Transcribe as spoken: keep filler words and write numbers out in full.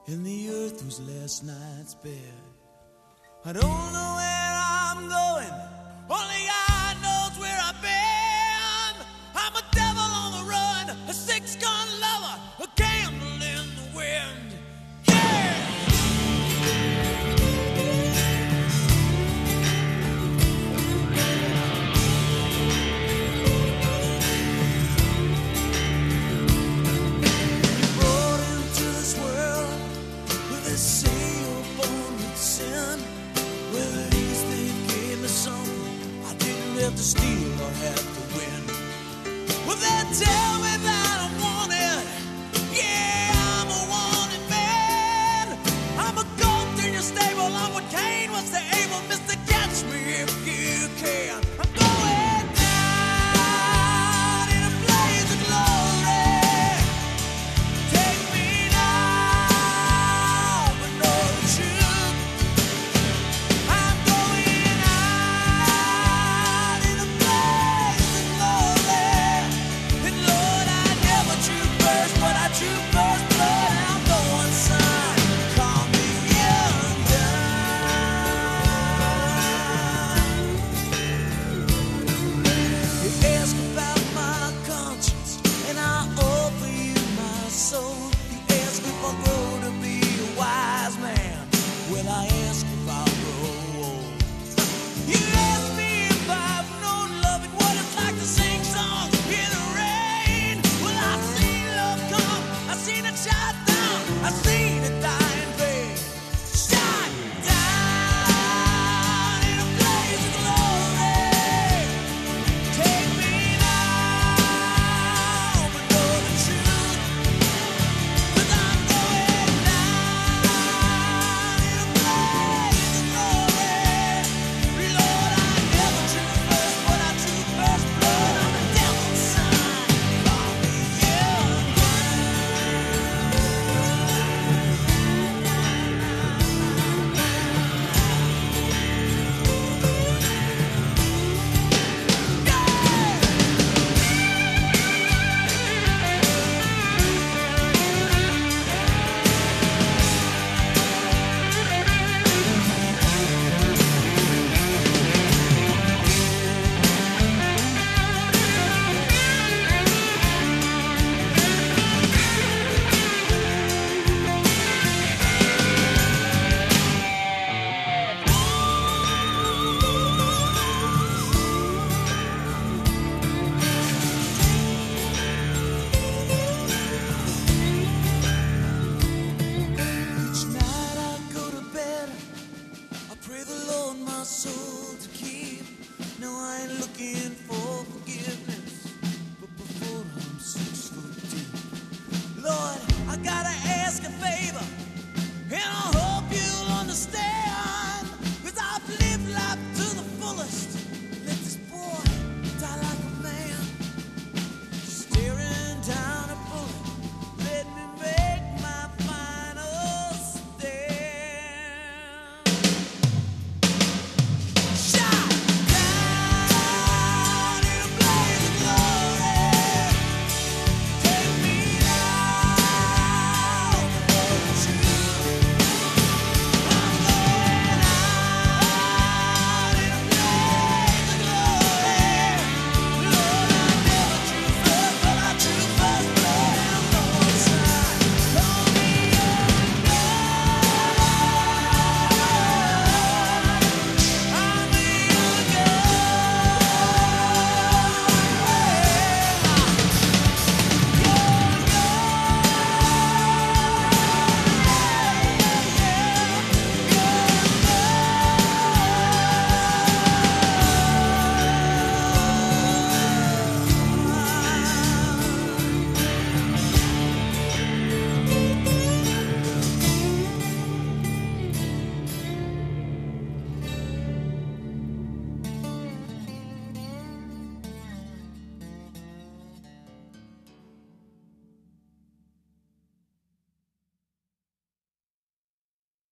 and the earth was last night's bed. I don't know where I'm going, only God knows where I've been. I'm a devil on the run, a six-gun lover, a candle in the wind. Yeah! Brought into this world with a seal born with sin. Well, at least they gave me something I didn't have to steal or have to win. Well, they tell me that I'm wanted. Yeah, I'm a wanted man. I'm a goat in your stable. I'm what Cain was to Abel. Mister, catch me if you can. I'm going down in a blaze of glory. Take me now, but know the truth. I'm going out in a blaze of glory. And Lord, I never drew first, but I drew first blood. I'm going son. Call me young You ask about my conscience, and I offer you my soul. You ask if I'll grow to be a wise man. Well, I ask if I'll grow old. You ask me if I've known love and what it's like to sing songs in the rain. Well, I've seen love come, I've seen it shut down, I've seen it die in vain. Shut down in a blaze of glory. Take me now, but know the truth. 'Cause I'm going down in a blaze of glory. Lord, I never drew first, but I drew first blood. I'm a devil's son. Call me young Each night I go to bed, I pray the Lord my soul to keep. No, I ain't looking for